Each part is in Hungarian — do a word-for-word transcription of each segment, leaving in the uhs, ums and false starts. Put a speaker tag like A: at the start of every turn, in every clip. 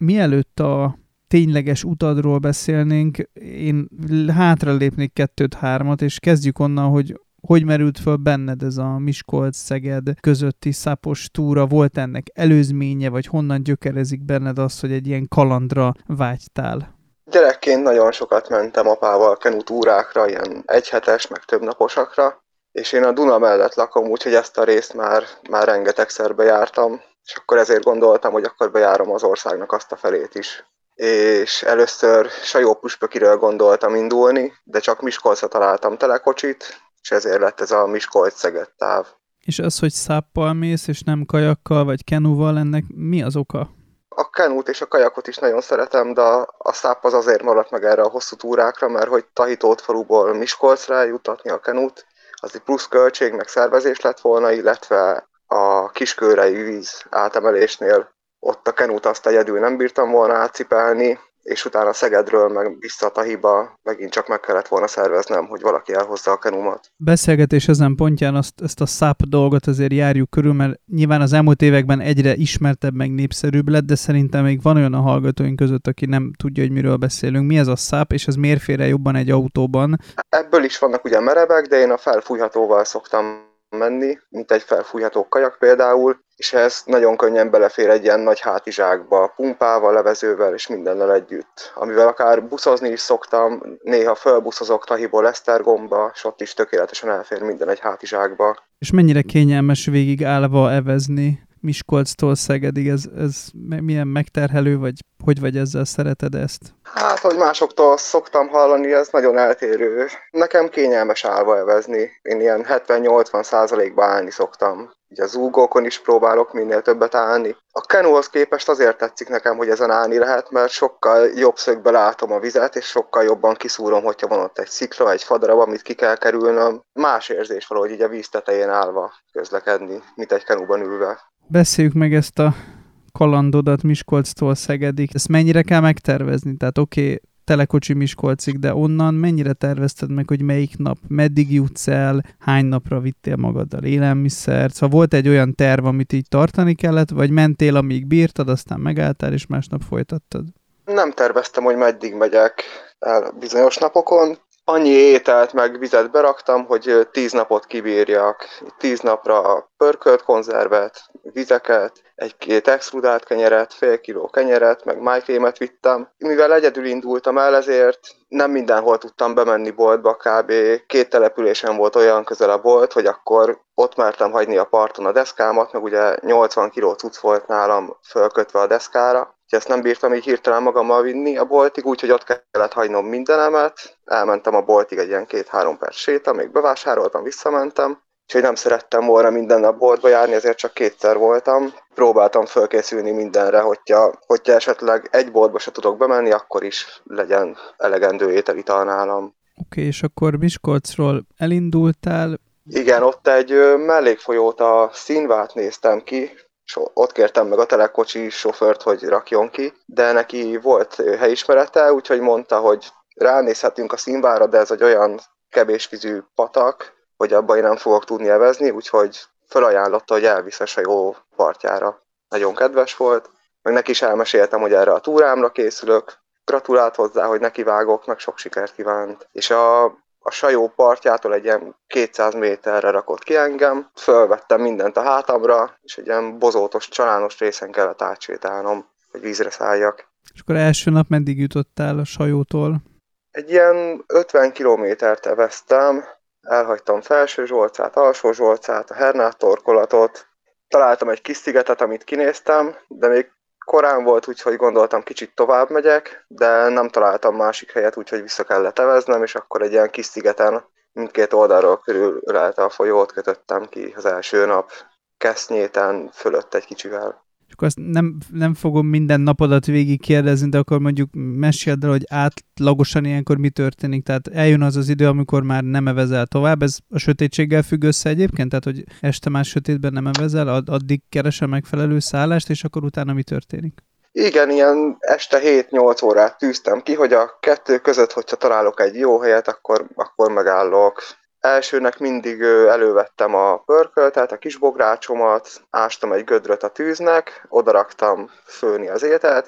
A: Mielőtt a tényleges utadról beszélnénk, én hátralépnék kettőt-hármat, és kezdjük onnan, hogy hogy merült föl benned ez a Miskolc-Szeged közötti szápos túra? Volt ennek előzménye, vagy honnan gyökerezik benned az, hogy egy ilyen kalandra vágytál?
B: Gyerekként nagyon sokat mentem apával kenutúrákra, ilyen egyhetes, meg többnaposakra, és én a Duna mellett lakom, úgyhogy ezt a részt már, már rengetegszer bejártam, és akkor ezért gondoltam, hogy akkor bejárom az országnak azt a felét is. És először Sajó-Püspökiről gondoltam indulni, de csak Miskolcra találtam telekocsit, és ezért lett ez a Miskolc-Szeged táv.
A: És az, hogy száppal mész, és nem kajakkal, vagy kenuval, ennek mi az oka?
B: A kenút és a kajakot is nagyon szeretem, de a száp az azért maradt meg erre a hosszú túrákra, mert hogy Tahitótfaluból Miskolcra eljutatni a kenút, az egy plusz költség, meg szervezés lett volna, illetve a Kiskőrei víz átemelésnél ott a kenút azt egyedül nem bírtam volna átcipelni, és utána Szegedről meg vissza Tahiba megint csak meg kellett volna szerveznem, hogy valaki elhozza a kenumat.
A: Beszélgetés ezen pontján azt, ezt a száp dolgot azért járjuk körül, mert nyilván az elmúlt években egyre ismertebb, meg népszerűbb lett, de szerintem még van olyan a hallgatóink között, aki nem tudja, hogy miről beszélünk. Mi ez a száp, és ez miért fér el jobban egy autóban?
B: Ebből is vannak ugye merevek, de én a felfújhatóval szoktam menni, mint egy felfújható kajak például, és ez nagyon könnyen belefér egy ilyen nagy hátizsákba, pumpával, levezővel és mindennel együtt. Amivel akár buszozni is szoktam, néha fölbuszozok Tahiból Esztergomba, és ott is tökéletesen elfér minden egy hátizsákba.
A: És mennyire kényelmes végig állva evezni Miskolctól Szegedig? Ez, ez milyen megterhelő, vagy hogy vagy ezzel, szereted ezt?
B: Hát, hogy másoktól szoktam hallani, ez nagyon eltérő. Nekem kényelmes állva evezni. Én ilyen hetven-nyolcvan százalékba állni szoktam. Ugye a zúgókon is próbálok minél többet állni. A kenúhoz képest azért tetszik nekem, hogy ezen állni lehet, mert sokkal jobb szögbe látom a vizet, és sokkal jobban kiszúrom, hogyha van ott egy szikla, egy fadarab, amit ki kell kerülnöm. Más érzés valahogy így a víz tetején állva közlekedni, mint egy kenúban ülve.
A: Beszéljük meg ezt a kalandodat Miskolctól Szegedig. Ezt mennyire kell megtervezni? Tehát oké, okay, telekocsi Miskolcig, de onnan mennyire tervezted meg, hogy melyik nap, meddig jutsz el, hány napra vittél magaddal élelmiszert? Szóval volt egy olyan terv, amit így tartani kellett, vagy mentél, amíg bírtad, aztán megálltál, és másnap folytattad?
B: Nem terveztem, hogy meddig megyek el bizonyos napokon. Annyi ételt meg vizet beraktam, hogy tíz napot kibírjak. Tíz napra pörkölt konzervet, vizeket, egy-két extrudált kenyeret, fél kiló kenyeret, meg májkrémet vittem. Mivel egyedül indultam el, ezért nem mindenhol tudtam bemenni boltba, kb. Két településen volt olyan közel a bolt, hogy akkor ott mertem hagyni a parton a deszkámat, meg ugye nyolcvan kiló cucc volt nálam fölkötve a deszkára. Ezt nem bírtam így hirtelen magammal vinni a boltig, úgyhogy ott kellett hagynom mindenemet. Elmentem a boltig egy ilyen két-három perc séta, még bevásároltam, visszamentem. Úgyhogy nem szerettem volna minden nap boltba járni, ezért csak kétszer voltam. Próbáltam fölkészülni mindenre, hogyha, hogyha esetleg egy boltba se tudok bemenni, akkor is legyen elegendő ételital nálam.
A: Oké, okay, és akkor Miskolcról elindultál? Igen,
B: ott egy mellékfolyót, a Színvát néztem ki, és ott kértem meg a telekocsi sofőrt, hogy rakjon ki, de neki volt helyismerete, úgyhogy mondta, hogy ránézhetünk a Színvára, de ez egy olyan kevésvízű patak, hogy abban én nem fogok tudni evezni, úgyhogy felajánlotta, hogy elvisz a Sajó partjára. Nagyon kedves volt, meg neki is elmeséltem, hogy erre a túrámra készülök, gratulált hozzá, hogy nekivágok, meg sok sikert kívánt. És a A Sajó partjától egy ilyen kétszáz méterre rakott ki engem, fölvettem mindent a hátamra, és egy ilyen bozótos, csalános részen kellett átsétálnom, hogy vízre szálljak.
A: És akkor első nap meddig jutottál a Sajótól?
B: Egy ilyen ötven kilométert eveztem, elhagytam Felső Zsolcát, Alsó Zsolcát, a Hernát torkolatot, találtam egy kis szigetet, amit kinéztem, de még korán volt, úgyhogy gondoltam, kicsit tovább megyek, de nem találtam másik helyet, úgyhogy vissza kellett eveznem, és akkor egy ilyen kis szigeten mindkét oldalról körülelte a folyót, kötöttem ki az első nap Kesznyéten fölött egy kicsivel.
A: És akkor azt nem, nem fogom minden napodat végig kérdezni, de akkor mondjuk meséld el, hogy átlagosan ilyenkor mi történik. Tehát eljön az az idő, amikor már nem evezel tovább. Ez a sötétséggel függ össze egyébként? Tehát, hogy este már sötétben nem evezel, addig keresel megfelelő szállást, és akkor utána mi történik?
B: Igen, ilyen este hét-nyolc órát tűztem ki, hogy a kettő között, hogyha találok egy jó helyet, akkor, akkor megállok. Elsőnek mindig elővettem a pörkölt, tehát a kisbográcsomat, ástam egy gödröt a tűznek, odaraktam főni az ételt, és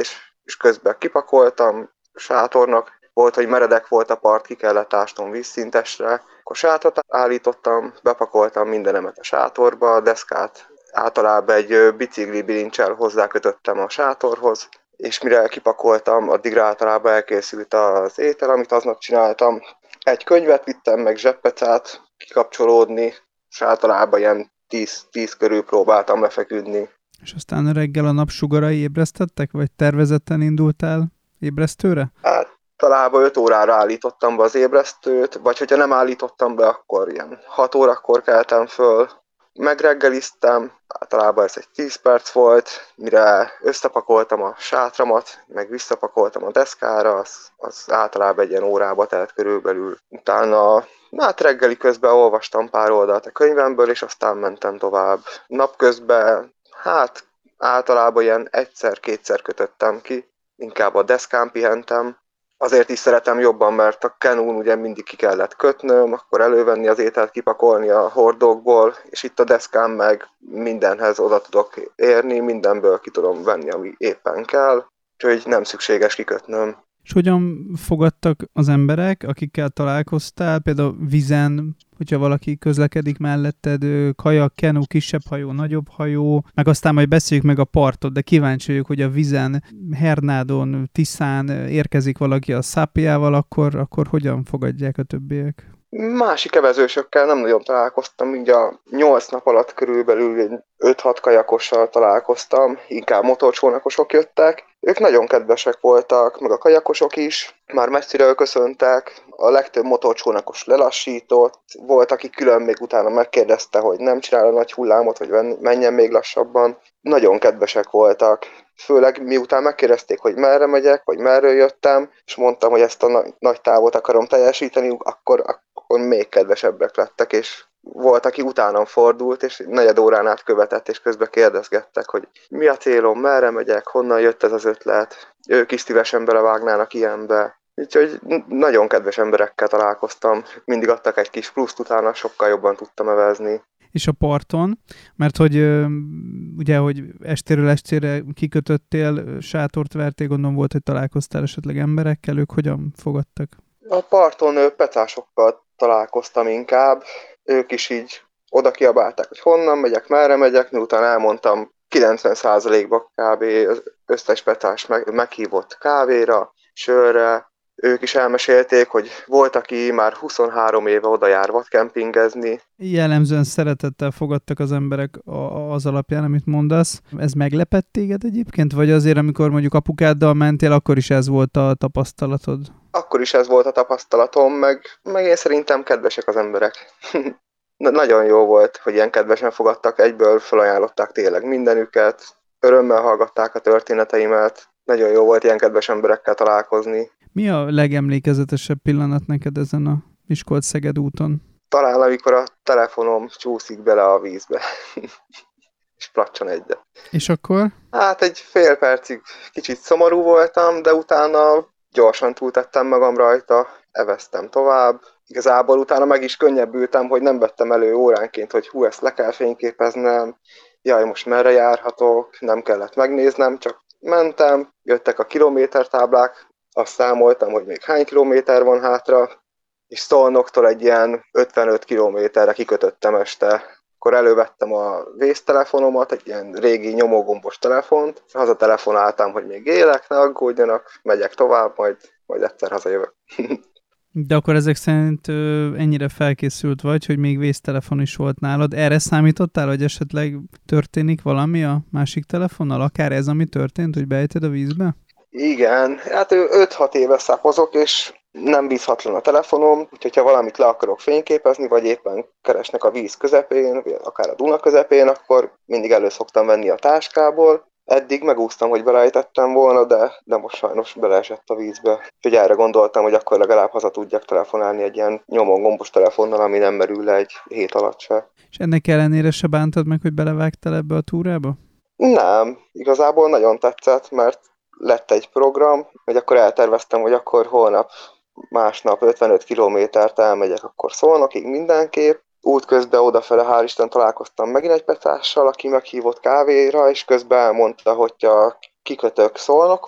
B: és közben kipakoltam sátornak. Volt, hogy meredek volt a part, ki kellett ásnom vízszintesre. Akkor sátrat állítottam, bepakoltam mindenemet a sátorba, a deszkát általában egy bicikli bilincsel hozzákötöttem a sátorhoz, és mire kipakoltam, addigra általában elkészült az étel, amit aznap csináltam. Egy könyvet vittem, meg zseppecát kikapcsolódni, és általában ilyen tíz körül próbáltam lefeküdni.
A: És aztán reggel a napsugarai ébresztettek, vagy tervezetten indultál ébresztőre?
B: Hát talában öt órára állítottam be az ébresztőt, vagy hogyha nem állítottam be, akkor ilyen hat órakor keltem föl. Megreggeliztem, általában ez egy tíz perc volt, mire összepakoltam a sátramat, meg visszapakoltam a deszkára, az, az általában egy ilyen órába telt körülbelül. Utána hát reggeli közben olvastam pár oldalt a könyvemből, és aztán mentem tovább. Napközben hát általában ilyen egyszer-kétszer kötöttem ki, inkább a deszkán pihentem. Azért is szeretem jobban, mert a kenún ugye mindig ki kellett kötnöm, akkor elővenni az ételt, kipakolni a hordókból, és itt a deszkán meg mindenhez oda tudok érni, mindenből ki tudom venni, ami éppen kell, úgyhogy nem szükséges kikötnöm.
A: És hogyan fogadtak az emberek, akikkel találkoztál, például vizen, hogyha valaki közlekedik melletted, kajak, kenu, kisebb hajó, nagyobb hajó, meg aztán majd beszéljük meg a partot, de kíváncsi vagyok, hogy a vizen, Hernádon, Tiszán érkezik valaki a szápiával, akkor, akkor hogyan fogadják a többiek?
B: Másik evezősökkel nem nagyon találkoztam, így a nyolc nap alatt körülbelül öt-hat kajakossal találkoztam, inkább motorcsónakosok jöttek. Ők nagyon kedvesek voltak, meg a kajakosok is, már messziről köszöntek, a legtöbb motorcsónakos lelassított, volt, aki külön még utána megkérdezte, hogy nem csinál a nagy hullámot, vagy menjen még lassabban. Nagyon kedvesek voltak. Főleg miután megkérdezték, hogy merre megyek, vagy merről jöttem, és mondtam, hogy ezt a na- nagy távot akarom teljesíteni, akkor, akkor még kedvesebbek lettek, és volt, aki utánam fordult, és negyed órán át követett, és közben kérdezgettek, hogy mi a célom, merre megyek, honnan jött ez az ötlet, ők is szívesen belevágnának ilyenbe. Úgyhogy nagyon kedves emberekkel találkoztam, mindig adtak egy kis pluszt, utána sokkal jobban tudtam evezni.
A: És a parton, mert hogy ugye, hogy estéről estére kikötöttél, sátort vertél, gondolom volt, hogy találkoztál esetleg emberekkel, ők hogyan fogadtak?
B: A parton pecásokkal találkoztam inkább, ők is így oda kiabálták, hogy honnan megyek, merre megyek, miután elmondtam, kilencven százalékban kb. Az összes pecás meg, meghívott kávéra, sörre. Ők is elmesélték, hogy volt, aki már huszonhárom éve oda jár vadkempingezni.
A: Jellemzően szeretettel fogadtak az emberek az alapján, amit mondasz. Ez meglepett téged egyébként? Vagy azért, amikor mondjuk apukáddal mentél, akkor is ez volt a tapasztalatod?
B: Akkor is ez volt a tapasztalatom, meg, meg én szerintem kedvesek az emberek. Nagyon jó volt, hogy ilyen kedvesen fogadtak, egyből felajánlották tényleg mindenüket, örömmel hallgatták a történeteimet. Nagyon jó volt ilyen kedves emberekkel találkozni.
A: Mi a legemlékezetesebb pillanat neked ezen a Miskolc-Szeged úton?
B: Talán amikor a telefonom csúszik bele a vízbe, és placson egyet.
A: És akkor?
B: Hát egy fél percig kicsit szomorú voltam, de utána gyorsan túltettem magam rajta, eveztem tovább. Igazából utána meg is könnyebbültem, hogy nem vettem elő óránként, hogy hú, ezt le kell fényképeznem, jaj, most merre járhatok, nem kellett megnéznem, csak mentem, jöttek a kilométertáblák, azt számoltam, hogy még hány kilométer van hátra, és Szolnoktól egy ilyen ötvenöt kilométerre kikötöttem este. Akkor elővettem a vésztelefonomat, egy ilyen régi nyomógombos telefont, hazatelefonáltam, hogy még élek, ne aggódjanak, megyek tovább, majd, majd egyszer hazajövök.
A: De akkor ezek szerint ö, ennyire felkészült vagy, hogy még vésztelefon is volt nálad. Erre számítottál, hogy esetleg történik valami a másik telefonnal? Akár ez, ami történt, hogy beejted a vízbe?
B: Igen, hát öt-hat éve szapozok, és nem bízhatlan a telefonom, úgyhogy ha valamit le akarok fényképezni, vagy éppen keresnek a víz közepén, vagy akár a Duna közepén, akkor mindig elő szoktam venni a táskából. Eddig megúsztam, hogy belejtettem volna, de, de most sajnos beleesett a vízbe. Úgyhogy erre gondoltam, hogy akkor legalább haza tudjak telefonálni egy ilyen nyomon gombos telefonnal, ami nem merül le egy hét alatt se.
A: És ennek ellenére se bántad meg, hogy belevágtál ebbe a túrába?
B: Nem, igazából nagyon tetszett, mert lett egy program, hogy akkor elterveztem, hogy akkor holnap, másnap ötvenöt kilométert elmegyek, akkor Szolnokig mindenképp. Útközben odafele, hál' Isten, találkoztam megint egy pecással, aki meghívott kávéra, és közben elmondta, hogy ha kikötök Szolnokon,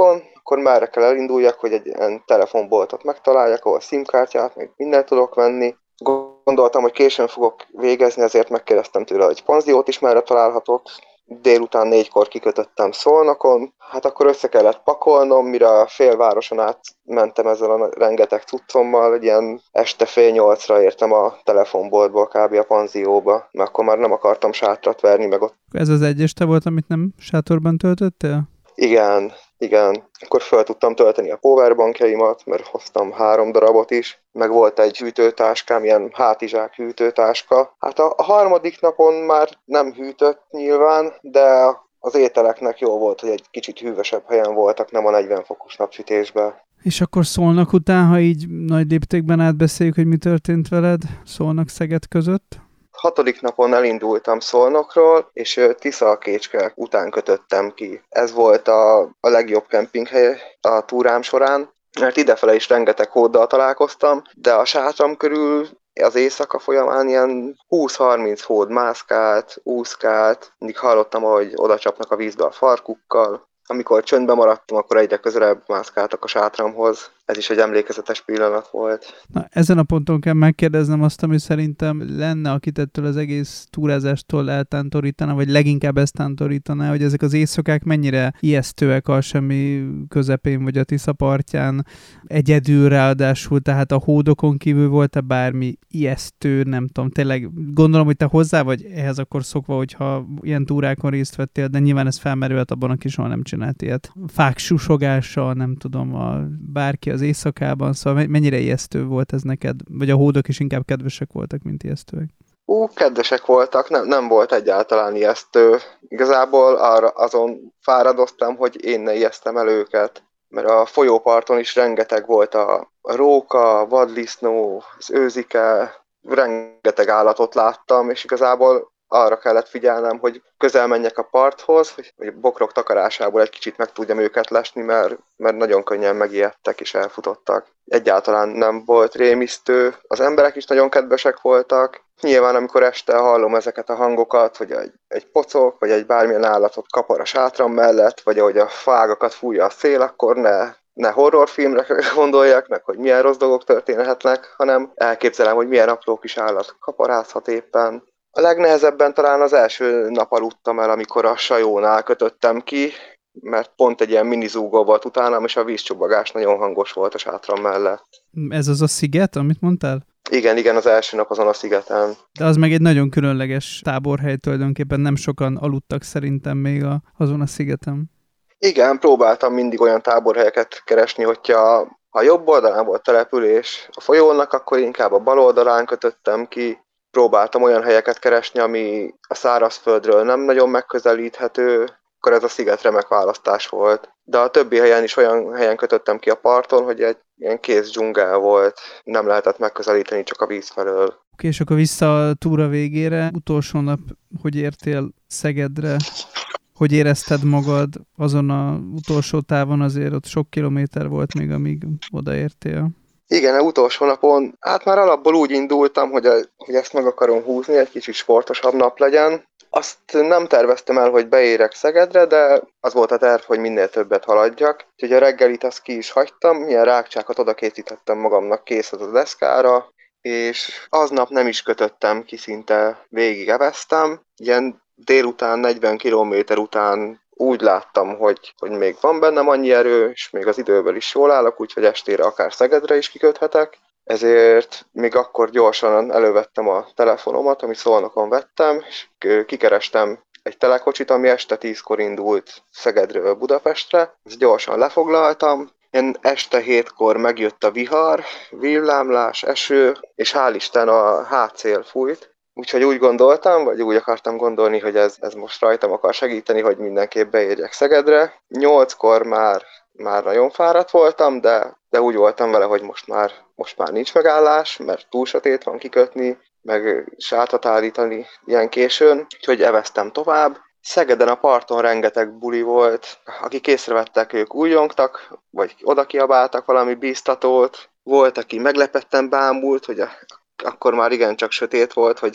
B: akkor merre kell elinduljak, hogy egy ilyen telefonboltot megtaláljak, ahol SIM-kártyát, meg mindent tudok venni. Gondoltam, hogy későn fogok végezni, ezért megkérdeztem tőle, hogy panziót is merre találhatok. Délután négykor kikötöttem Szolnokon, hát akkor össze kellett pakolnom, mire a félvároson át mentem ezzel a rengeteg cuccommal, egy ilyen este fél nyolcra értem a telefonboltból kb. A panzióba, mert akkor már nem akartam sátrat verni, meg ott.
A: Ez az egy este volt, amit nem sátorban töltöttél?
B: Igen, igen. Akkor fel tudtam tölteni a powerbankjaimat, mert hoztam három darabot is, meg volt egy hűtőtáskám, ilyen hátizsák hűtőtáska. Hát a, a harmadik napon már nem hűtött nyilván, de az ételeknek jó volt, hogy egy kicsit hűvösebb helyen voltak, nem a negyven fokos napsütésben.
A: És akkor Szolnok után, ha így nagy léptékben átbeszéljük, hogy mi történt veled Szolnok-Szeged között?
B: Hatodik napon elindultam Szolnokról, és Tisza-Kécske után kötöttem ki. Ez volt a, a legjobb kempinghely a túrám során, mert idefele is rengeteg hóddal találkoztam, de a sátram körül az éjszaka folyamán ilyen húsz-harminc hód mászkált, úszkált, mindig hallottam, hogy oda csapnak a vízbe a farkukkal. Amikor csöndben maradtam, akkor egyre közelebb mászkáltak a sátramhoz. Ez is egy emlékezetes pillanat volt.
A: Na, ezen a ponton kell megkérdeznem azt, ami szerintem lenne, akit ettől az egész túrázástól eltántorítana, vagy leginkább ezt tántorítaná, hogy ezek az éjszakák mennyire ijesztőek a semmi közepén, vagy a Tisza partján, egyedül ráadásul, tehát a hódokon kívül volt-e bármi ijesztő, nem tudom, tényleg gondolom, hogy te hozzá vagy ehhez akkor szokva, hogyha ilyen túrákon részt vettél, de nyilván ez felmerült abban, aki soha nem csinált ilyet. Fák susogása, nem tudom, a bárki az éjszakában, szóval mennyire ijesztő volt ez neked? Vagy a hódok is inkább kedvesek voltak, mint ijesztőek?
B: Ú, kedvesek voltak, nem, nem volt egyáltalán ijesztő. Igazából arra azon fáradoztam, hogy én ne ijesztem el őket. Mert a folyóparton is rengeteg volt a, a róka, a vaddisznó, az őzike, rengeteg állatot láttam, és igazából arra kellett figyelnem, hogy közel menjek a parthoz, hogy a bokrok takarásából egy kicsit meg tudjam őket lesni, mert, mert nagyon könnyen megijedtek és elfutottak. Egyáltalán nem volt rémisztő, az emberek is nagyon kedvesek voltak. Nyilván, amikor este hallom ezeket a hangokat, hogy egy, egy pocok, vagy egy bármilyen állatot kapar a sátram mellett, vagy ahogy a fágakat fújja a szél, akkor ne, ne horrorfilmre gondoljak, meg hogy milyen rossz dolgok történhetnek, hanem elképzelem, hogy milyen apró kis állat kaparázhat éppen. A legnehezebben talán az első nap aludtam el, amikor a Sajónál kötöttem ki, mert pont egy ilyen minizúgó volt utánam, és a vízcsobogás nagyon hangos volt a sátram mellett.
A: Ez az a sziget, amit mondtál?
B: Igen, igen, az első nap azon a szigeten.
A: De az meg egy nagyon különleges táborhely tulajdonképpen, nem sokan aludtak szerintem még a, azon a szigeten.
B: Igen, próbáltam mindig olyan táborhelyeket keresni, hogyha ha jobb oldalán volt település a folyónak, akkor inkább a bal oldalán kötöttem ki. Próbáltam olyan helyeket keresni, ami a szárazföldről nem nagyon megközelíthető, akkor ez a sziget remek választás volt. De a többi helyen is olyan helyen kötöttem ki a parton, hogy egy ilyen kész dzsungel volt, nem lehetett megközelíteni csak a víz felől.
A: Oké, és akkor vissza a túra végére, utolsó nap, hogy értél Szegedre? Hogy érezted magad azon a utolsó távon, azért ott sok kilométer volt még, amíg odaértél?
B: Igen, az utolsó napon, hát már alapból úgy indultam, hogy, a, hogy ezt meg akarom húzni, egy kicsit sportosabb nap legyen. Azt nem terveztem el, hogy beérek Szegedre, de az volt a terv, hogy minél többet haladjak. Úgyhogy a reggelit azt ki is hagytam, milyen rákcsákat oda készítettem magamnak készlet a deszkára, és aznap nem is kötöttem ki, szinte végig eveztem. Ilyen délután, negyven kilométer után úgy láttam, hogy, hogy még van bennem annyi erő, és még az időből is jól állok, úgyhogy estére akár Szegedre is kiköthetek. Ezért még akkor gyorsan elővettem a telefonomat, amit Szolnokon vettem, és kikerestem egy telekocsit, ami este tízkor indult Szegedről Budapestre. Ezt gyorsan lefoglaltam. Ilyen este hétkor megjött a vihar, villámlás, eső, és hál' Isten a hátszél fújt. Úgyhogy úgy gondoltam, vagy úgy akartam gondolni, hogy ez, ez most rajtam akar segíteni, hogy mindenképp beérjek Szegedre. Nyolckor már, már nagyon fáradt voltam, de, de úgy voltam vele, hogy most már, most már nincs megállás, mert túl sötét van kikötni, meg sátat állítani ilyen későn, úgyhogy eveztem tovább. Szegeden a parton rengeteg buli volt, akik észrevettek, ők újjongtak, vagy oda kiabáltak valami bíztatót. Volt, aki meglepetten bámult, hogy a akkor már igencsak sötét volt, hogy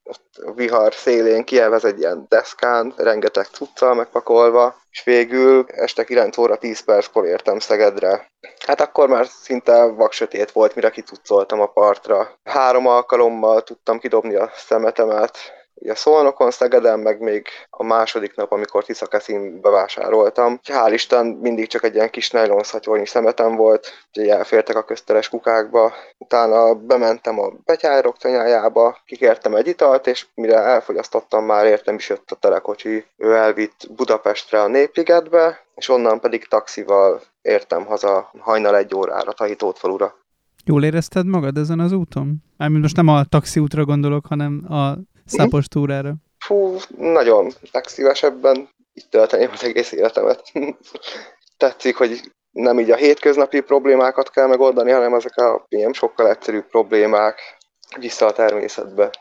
B: a vihar szélén kielvez egy ilyen deszkán, rengeteg cuccal megpakolva, és végül este kilenc óra tíz perckor értem Szegedre. Hát akkor már szinte vaksötét volt, mire kicuccoltam a partra. Három alkalommal tudtam kidobni a szemetemet, ugye Szolnokon, Szegeden, meg még a második nap, amikor Tiszakeszin bevásároltam. Hál' Isten mindig csak egy ilyen kis nejlonszatyornyi szemetem volt, úgyhogy elfértek a közteres kukákba. Utána bementem a betyárok tanyájába, kikértem egy italt, és mire elfogyasztottam, már értem is jött a telekocsi. Ő elvitt Budapestre a Népligetbe, és onnan pedig taxival értem haza hajnal egy órára Tahitótfalura.
A: Jól érezted magad ezen az úton? Mármint most nem a taxiútra gondolok, hanem a szápos túrára.
B: Fú, nagyon legszívesebben itt tölteném az egész életemet. Tetszik, hogy nem így a hétköznapi problémákat kell megoldani, hanem ezek a ilyen sokkal egyszerűbb problémák vissza a természetbe.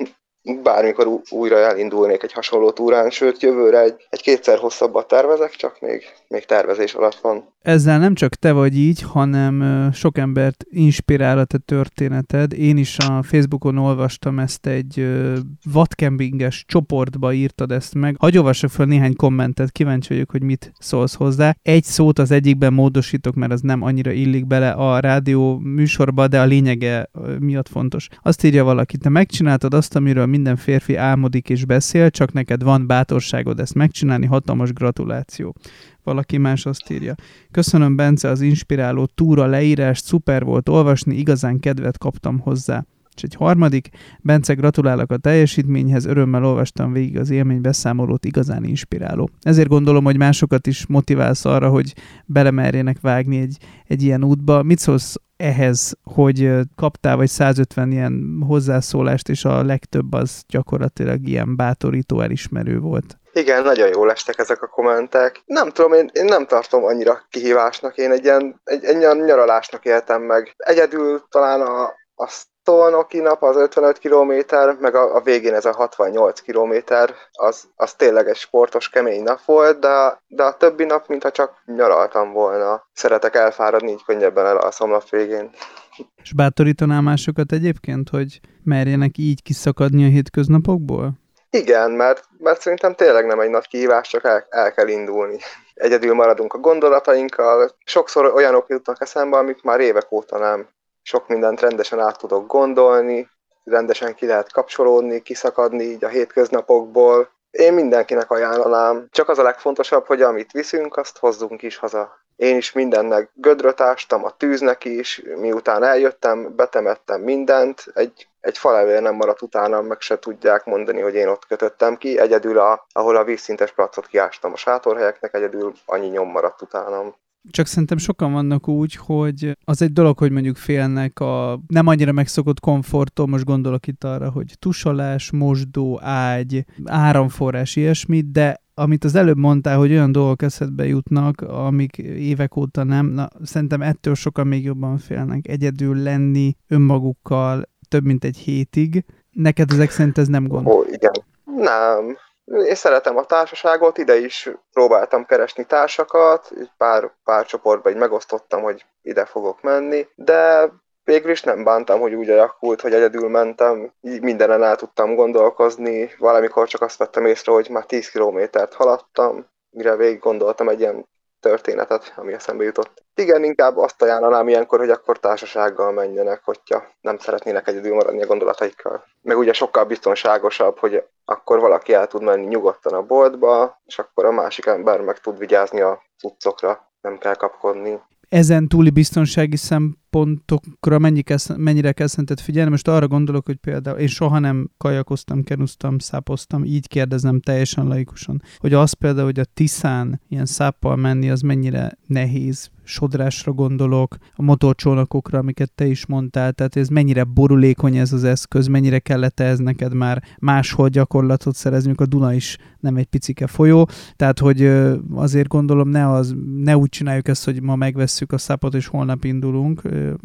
B: Bármikor újra elindulnék egy hasonló túrán, sőt jövőre egy, egy kétszer hosszabbat tervezek, csak még, még tervezés alatt van.
A: Ezzel nem csak te vagy így, hanem sok embert inspirál a te történeted. Én is a Facebookon olvastam ezt, egy vadkempinges csoportba írtad ezt meg. Hagy olvassak fel néhány kommentet, kíváncsi vagyok, hogy mit szólsz hozzá. Egy szót az egyikben módosítok, mert az nem annyira illik bele a rádió műsorba, de a lényege miatt fontos. Azt írja valaki, te megcsináltad azt, amiről minden férfi álmodik és beszél, csak neked van bátorságod ezt megcsinálni, hatalmas gratuláció. Valaki más azt írja. Köszönöm, Bence, az inspiráló túra leírást, szuper volt olvasni, igazán kedvet kaptam hozzá. És egy harmadik, Bence, gratulálok a teljesítményhez, örömmel olvastam végig az élménybeszámolót, igazán inspiráló. Ezért gondolom, hogy másokat is motiválsz arra, hogy belemerjenek vágni egy, egy ilyen útba. Mit szólsz ehhez, hogy kaptál vagy százötven ilyen hozzászólást, és a legtöbb az gyakorlatilag ilyen bátorító, elismerő volt?
B: Igen, nagyon jól estek ezek a kommentek. Nem tudom, én, én nem tartom annyira kihívásnak, én egy ilyen, egy, egy ilyen nyaralásnak éltem meg. Egyedül talán a, a Szolnoki nap, az ötvenöt kilométer, meg a, a végén ez a hatvannyolc kilométer, az, az tényleg egy sportos, kemény nap volt, de, de a többi nap, mintha csak nyaraltam volna. Szeretek elfáradni, így könnyebben elalszom nap végén.
A: És bátorítanál másokat egyébként, hogy merjenek így kiszakadni a hétköznapokból?
B: Igen, mert, mert szerintem tényleg nem egy nagy kihívás, csak el, el kell indulni. Egyedül maradunk a gondolatainkkal. Sokszor olyanok jutnak eszembe, amik már évek óta nem. Sok mindent rendesen át tudok gondolni, rendesen ki lehet kapcsolódni, kiszakadni így a hétköznapokból. Én mindenkinek ajánlanám. Csak az a legfontosabb, hogy amit viszünk, azt hozzunk is haza. Én is mindennek gödröt ástam, a tűznek is, miután eljöttem, betemettem mindent, egy, egy falevél nem maradt utánam, meg se tudják mondani, hogy én ott kötöttem ki. Egyedül, a, ahol a vízszintes placot kiástam a sátorhelyeknek, egyedül annyi nyom maradt utánam.
A: Csak szerintem sokan vannak úgy, hogy az egy dolog, hogy mondjuk félnek a nem annyira megszokott komforttól, most gondolok itt arra, hogy tusolás, mosdó, ágy, áramforrás, ilyesmi, de amit az előbb mondtál, hogy olyan dolgok eszedbe jutnak, amik évek óta nem, na, szerintem ettől sokan még jobban félnek. Egyedül lenni önmagukkal több mint egy hétig. Neked ezek szerint ez nem gond?
B: Ó, igen. Nem. Én szeretem a társaságot, ide is próbáltam keresni társakat, pár, pár csoportba így megosztottam, hogy ide fogok menni, de végül is nem bántam, hogy úgy alakult, hogy egyedül mentem, így mindenen el tudtam gondolkozni, valamikor csak azt vettem észre, hogy már tíz kilométert haladtam, mire végig gondoltam egy ilyen történetet, ami eszembe jutott. Igen, inkább azt ajánlanám ilyenkor, hogy akkor társasággal menjenek, hogyha nem szeretnének egyedül maradni a gondolataikkal. Meg ugye sokkal biztonságosabb, hogy akkor valaki el tud menni nyugodtan a boltba, és akkor a másik ember meg tud vigyázni a cuccokra, nem kell kapkodni.
A: Ezen túli biztonsági szempontokra mennyi kell, mennyire kell szerinted figyelni? Most arra gondolok, hogy például én soha nem kajakoztam, kenuztam, szápoztam, így kérdezem teljesen laikusan, hogy az például, hogy a Tiszán ilyen száppal menni, az mennyire nehéz. Sodrásra gondolok, a motorcsónakokra, amiket te is mondtál, tehát ez mennyire borulékony ez az eszköz, mennyire kellett ez neked már máshol gyakorlatot szerezni, a Duna is nem egy picike folyó, tehát hogy azért gondolom ne, az, ne úgy csináljuk ezt, hogy ma megvesszük a szápot és holnap indulunk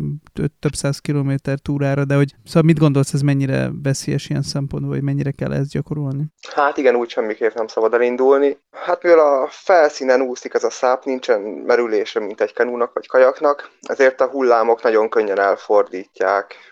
A: több száz kilométer túrára, de hogy szóval mit gondolsz, ez mennyire veszélyes ilyen szempontból, hogy mennyire kell ezt gyakorolni?
B: Hát igen, úgy semmiképp nem szabad elindulni. Hát mivel a felszínen úszik ez a száp, nincsen merülése, mint egy kenúnak vagy kajaknak, ezért a hullámok nagyon könnyen elfordítják.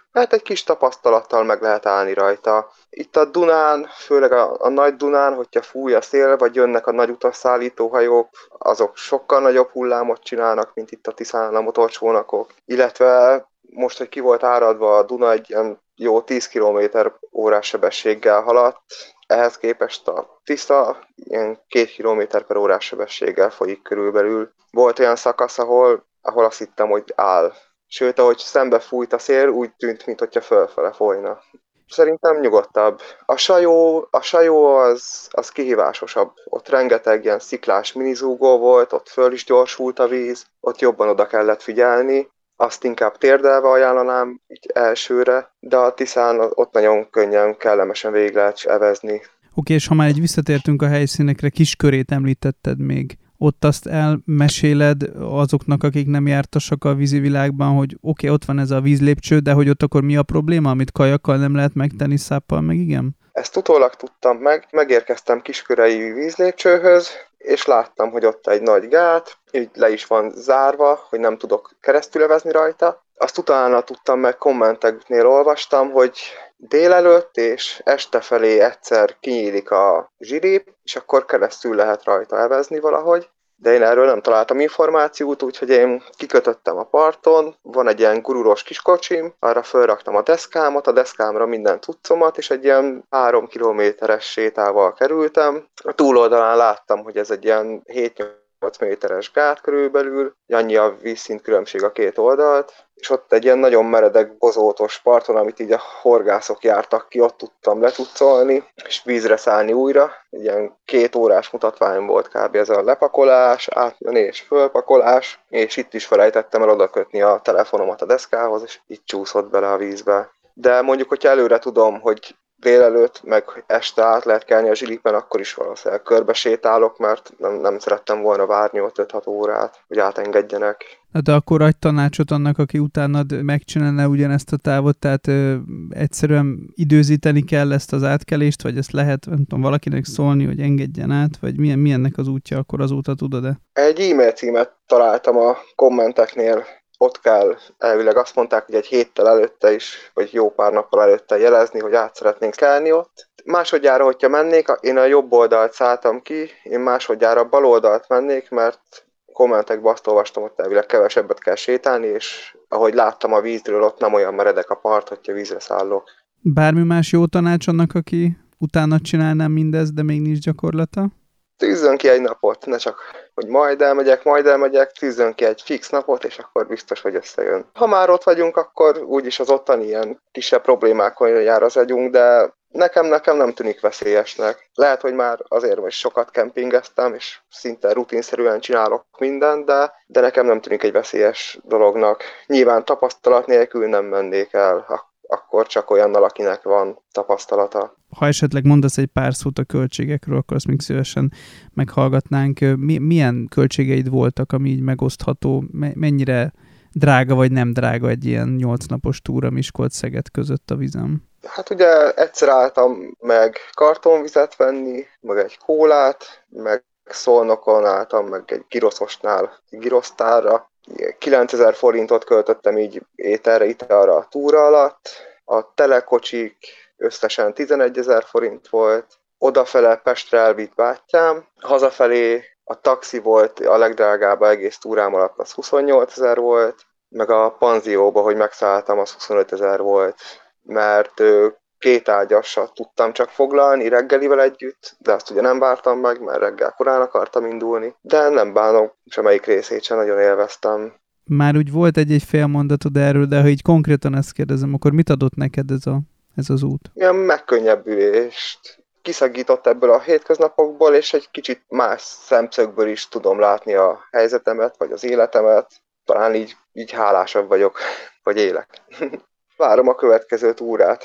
B: hát egy kis tapasztalattal meg lehet állni rajta. Itt a Dunán, főleg a, a nagy Dunán, hogyha fúj a szél, vagy jönnek a nagy utasszállítóhajók, azok sokkal nagyobb hullámot csinálnak, mint itt a Tiszán a motorcsónakok. Illetve most, hogy ki volt áradva a Duna, egy ilyen jó tíz kilométer órás sebességgel haladt, ehhez képest a Tisza ilyen két kilométer per órás sebességgel folyik körülbelül. Volt olyan szakasz, ahol, ahol azt hittem, hogy áll. Sőt, ahogy szembe fújt a szél, úgy tűnt, mintha fölfele folyna. Szerintem nyugodtabb. A sajó, a sajó az, az kihívásosabb. Ott rengeteg ilyen sziklás minizúgó volt, ott föl is gyorsult a víz, ott jobban oda kellett figyelni. Azt inkább térdelve ajánlanám így elsőre, de a Tiszán ott nagyon könnyen, kellemesen végig lehet evezni.
A: Oké, és ha már egy visszatértünk a helyszínekre, Kiskörét említetted még. Ott azt elmeséled azoknak, akik nem jártasak a vízivilágban, hogy oké, ott van ez a vízlépcső, de hogy ott akkor mi a probléma, amit kajakkal nem lehet megtenni, száppal meg igen?
B: Ezt utólag tudtam meg, megérkeztem Kiskörei vízlépcsőhöz, és láttam, hogy ott egy nagy gát, így le is van zárva, hogy nem tudok keresztülevezni rajta. Azt utána tudtam meg, kommenteknél olvastam, hogy délelőtt és este felé egyszer kinyílik a zsilip, és akkor keresztül lehet rajta evezni valahogy. De én erről nem találtam információt, úgyhogy én kikötöttem a parton, van egy ilyen gururos kis kocsim, arra fölraktam a deszkámat, a deszkámra minden cuccomat, és egy ilyen három kilométeres sétával kerültem. A túloldalán láttam, hogy ez egy ilyen hét-nyolc méteres gát körülbelül, annyi a vízszint különbség a két oldalt, és ott egy ilyen nagyon meredek, bozótos parton, amit így a horgászok jártak ki, ott tudtam letucolni, és vízre szállni újra. Egy ilyen két órás mutatvány volt kb. Ez a lepakolás, átmenés, fölpakolás, és itt is felejtettem el odakötni a telefonomat a deszkához, és így csúszott bele a vízbe. De mondjuk, hogyha előre tudom, hogy délelőtt, meg este át lehet kelni a zsilipen, akkor is valószínűleg körbe sétálok, mert nem, nem szerettem volna várni ott öt-hat órát, hogy átengedjenek.
A: De akkor adj tanácsot annak, aki utánad megcsinálna ugyanezt a távot, tehát ö, egyszerűen időzíteni kell ezt az átkelést, vagy ezt lehet, nem tudom, valakinek szólni, hogy engedjen át, vagy milyen, milyennek az útja, akkor azóta tudod-e?
B: Egy e-mail címet találtam a kommenteknél, ott kell, elvileg azt mondták, hogy egy héttel előtte is, vagy jó pár nappal előtte jelezni, hogy át szeretnénk kelni ott. Másodjára, hogyha mennék, én a jobb oldalt szálltam ki, én másodjára a bal oldalt mennék, mert kommentekben azt olvastam, hogy elvileg kevesebbet kell sétálni, és ahogy láttam a vízről, ott nem olyan meredek a part, hogyha vízre szállok.
A: Bármi más jó tanács annak, aki utána csinálnám mindezt, de még nincs gyakorlata?
B: Tűzzön ki egy napot, ne csak, hogy majd elmegyek, majd elmegyek, tűzzön ki egy fix napot, és akkor biztos, hogy összejön. Ha már ott vagyunk, akkor úgyis az ottani ilyen kisebb problémákon jár az agyunk, de nekem, nekem nem tűnik veszélyesnek. Lehet, hogy már azért is sokat kempingeztem, és szinte rutinszerűen csinálok mindent, de, de nekem nem tűnik egy veszélyes dolognak. Nyilván tapasztalat nélkül nem mennék el, akkor csak olyannal, akinek van tapasztalata.
A: Ha esetleg mondasz egy pár szót a költségekről, akkor azt még szívesen meghallgatnánk. Mi, milyen költségeid voltak, ami így megosztható? Mennyire drága vagy nem drága egy ilyen nyolc napos túra Miskolc-Szeged között a vizem?
B: Hát ugye egyszer álltam meg kartonvizet venni, meg egy kólát, meg Szolnokon álltam meg egy giroszosnál, egy girosztárra. kilencezer forintot költöttem így ételre, itt arra a túra alatt. A telekocsik összesen tizenegyezer forint volt. Odafele Pestre elvitt bátyám. Hazafelé a taxi volt a legdrágább egész túrám alatt, az huszonnyolcezer volt. Meg a panzióba, hogy megszálltam, az huszonötezer volt. Mert két ágyasat tudtam csak foglalni reggelivel együtt, de azt ugye nem vártam meg, mert reggel korán akartam indulni. De nem bánom, semmelyik részét sem nagyon élveztem.
A: Már úgy volt egy-egy fél mondatod erről, de ha így konkrétan ezt kérdezem, akkor mit adott neked ez, a, ez az út?
B: Ilyen megkönnyebbülést. Kiszagított ebből a hétköznapokból, és egy kicsit más szemszögből is tudom látni a helyzetemet, vagy az életemet. Talán így, így hálásabb vagyok, hogy élek. Várom a következő túrát.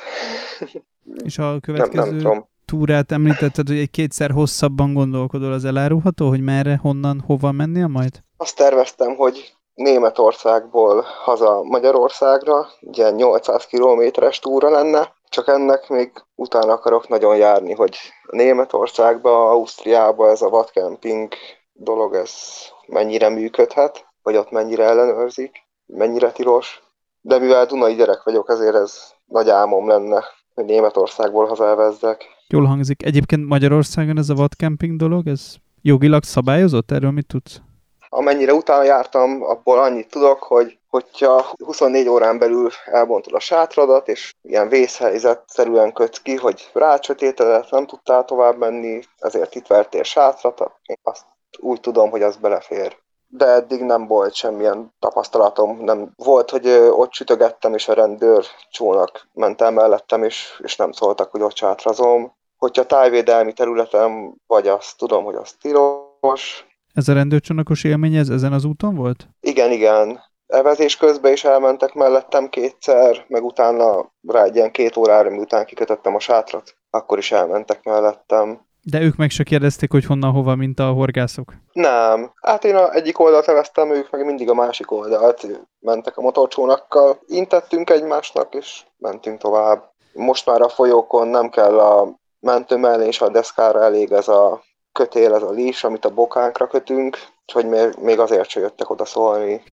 A: És a következő
B: nem, nem
A: túrát említetted, hogy egy kétszer hosszabban gondolkodol, az elárulható, hogy merre, honnan, hova mennél majd?
B: Azt terveztem, hogy Németországból haza Magyarországra, ugye nyolcszáz kilométeres túra lenne, csak ennek még utána akarok nagyon járni, hogy Németországba, Ausztriába ez a vadkemping dolog, ez mennyire működhet, vagy ott mennyire ellenőrzik, mennyire tilos. de mivel dunai gyerek vagyok, ezért ez nagy álmom lenne, hogy Németországból hazaelvezzek.
A: Jól hangzik. Egyébként Magyarországon ez a vadcamping dolog, ez jogilag szabályozott? Erről mit tudsz?
B: Amennyire utána jártam, abból annyit tudok, hogy hogyha huszonnégy órán belül elbontod a sátradat, és ilyen vészhelyzetszerűen kötsz ki, hogy rácsötétedett, nem tudtál tovább menni, ezért itt vertél sátrat, én azt úgy tudom, hogy az belefér. De eddig nem volt semmilyen tapasztalatom. Nem volt, hogy ott sütögettem, és a rendőr csónak ment el mellettem, és, és nem szóltak, hogy ott sátrazom. Hogyha tájvédelmi területen vagy, azt tudom, hogy az tilos.
A: Ez a rendőrcsónakos élmény, ez ezen az úton volt?
B: Igen, igen. Elvezés közben is elmentek mellettem kétszer, meg utána rá egy ilyen két órára, miután kikötöttem a sátrat, akkor is elmentek mellettem.
A: De ők meg se kérdezték, hogy honnan, hova, mint a horgászok?
B: Nem. Hát én a egyik oldalt elveztem, ők meg mindig a másik oldalt. Mentek a motorcsónakkal, intettünk egymásnak, és mentünk tovább. Most már a folyókon nem kell a mentő mellé és a deszkára elég ez a kötél, ez a lís, amit a bokánkra kötünk, úgyhogy még azért se jöttek oda szólni.